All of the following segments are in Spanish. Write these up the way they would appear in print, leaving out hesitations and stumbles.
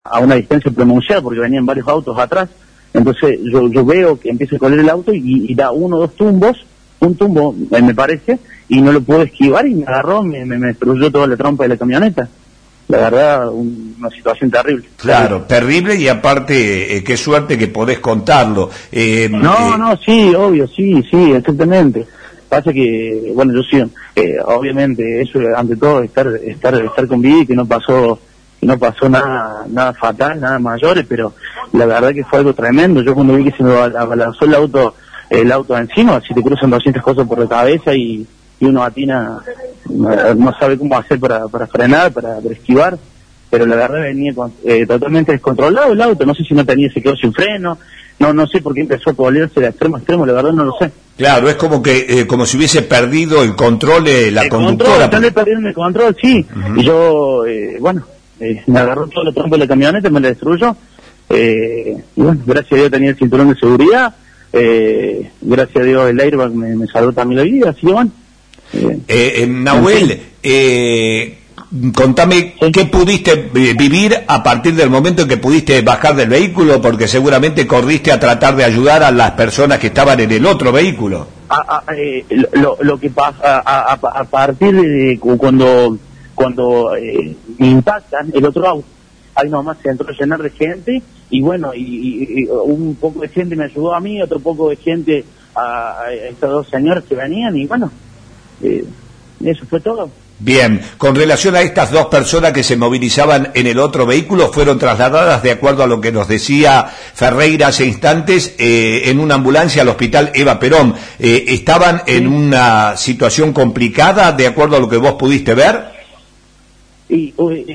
a una distancia pronunciada porque venían varios autos atrás. Entonces yo veo que empieza a correr el auto y da uno o dos tumbos, un tumbo me parece, y no lo puedo esquivar y me agarró, me destruyó toda la trompa de la camioneta. La verdad, una situación terrible. Claro, terrible, y aparte, qué suerte que podés contarlo. No, sí, obvio, sí, exactamente. Pasa que, bueno, yo sí, obviamente, eso ante todo, estar con vida y que no pasó nada fatal, nada mayores, pero la verdad que fue algo tremendo. Yo cuando vi que se me abalanzó el auto encima, si te cruzan 200 cosas por la cabeza y uno atina, no sabe cómo hacer para frenar, para esquivar, pero la verdad venía totalmente descontrolado el auto. No sé si se quedó sin freno, no sé por qué empezó a polerse de extremo a extremo, la verdad no lo sé. Claro, es como que como si hubiese perdido el control de la conductora. Control, perdieron el control, sí. Y yo, me agarró toda la trompa de la camioneta, me la destruyó. Y bueno, gracias a Dios tenía el cinturón de seguridad. Gracias a Dios el airbag me salvó también la vida, así que bueno. Nahuel, contame qué pudiste vivir a partir del momento en que pudiste bajar del vehículo, porque seguramente corriste a tratar de ayudar a las personas que estaban en el otro vehículo. Lo que pasa a partir de cuando me impactan el otro auto, ahí nomás se entró a llenar de gente y bueno, y un poco de gente me ayudó a mí, otro poco de gente a estas dos señoras que venían y bueno, eso fue todo. Bien, con relación a estas dos personas que se movilizaban en el otro vehículo, fueron trasladadas, de acuerdo a lo que nos decía Ferreira hace instantes, en una ambulancia al hospital Eva Perón. ¿Estaban en una situación complicada, de acuerdo a lo que vos pudiste ver? Y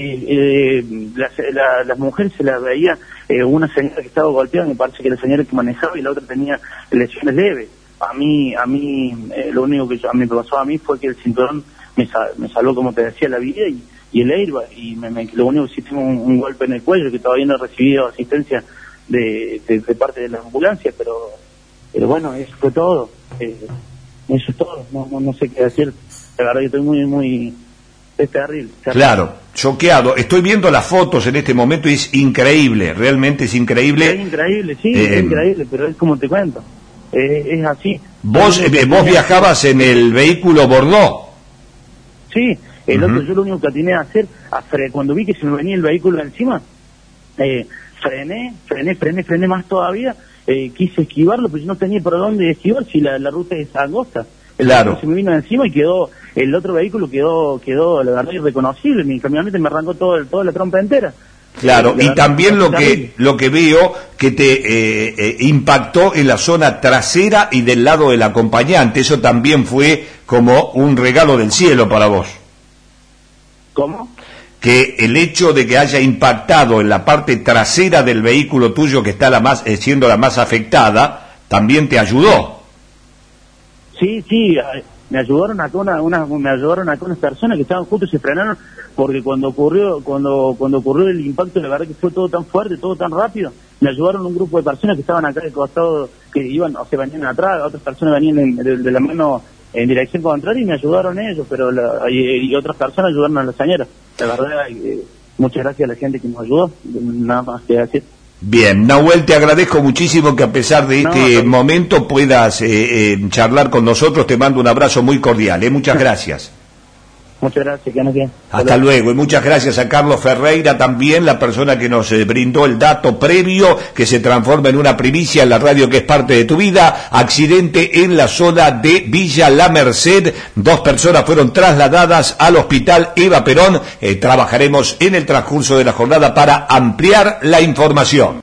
las mujeres se las veía, una señora que estaba golpeada, me parece que la señora que manejaba, y la otra tenía lesiones leves. A mí lo único que me pasó a mí fue que el cinturón me salvó, como te decía, la vida y el airbag, y lo único que sí tengo un golpe en el cuello, que todavía no he recibido asistencia de parte de la ambulancia, pero bueno, eso fue todo. Eso es todo, no sé qué decir. La verdad que estoy muy es terrible. Claro, choqueado. Estoy viendo las fotos en este momento y es increíble, realmente es increíble. Es increíble, sí, es increíble, pero es como te cuento, es así. ¿Vos viajabas en el vehículo Bordeaux? Sí, el otro, yo lo único que atiné a hacer, cuando vi que se me venía el vehículo encima, frené más todavía, quise esquivarlo, pero yo no tenía por dónde esquivar si la ruta es angosta. Claro. Se me vino encima y el otro vehículo quedó la verdad irreconocible. Mi camioneta me arrancó toda la trompa entera. Claro, y también lo que veo que te impactó en la zona trasera y del lado del acompañante. Eso también fue como un regalo del cielo para vos. ¿Cómo? Que el hecho de que haya impactado en la parte trasera del vehículo tuyo, que está siendo la más afectada, también te ayudó. Sí, me ayudaron acá unas personas que estaban justo y se frenaron, porque cuando ocurrió el impacto, la verdad que fue todo tan fuerte, todo tan rápido. Me ayudaron un grupo de personas que estaban acá al costado, que iban, o se venían atrás, otras personas venían de la mano en dirección contraria, y me ayudaron ellos, pero y otras personas ayudaron a la señora. La verdad, muchas gracias a la gente que nos ayudó, nada más que decir. Bien, Nahuel, te agradezco muchísimo que a pesar de este momento puedas charlar con nosotros. Te mando un abrazo muy cordial, muchas gracias. Muchas gracias, que nos bien. Hasta luego, y muchas gracias a Carlos Ferreira también, la persona que nos brindó el dato previo, que se transforma en una primicia en la radio que es parte de tu vida. Accidente en la zona de Villa La Merced, 2 personas fueron trasladadas al hospital Eva Perón. Trabajaremos en el transcurso de la jornada para ampliar la información.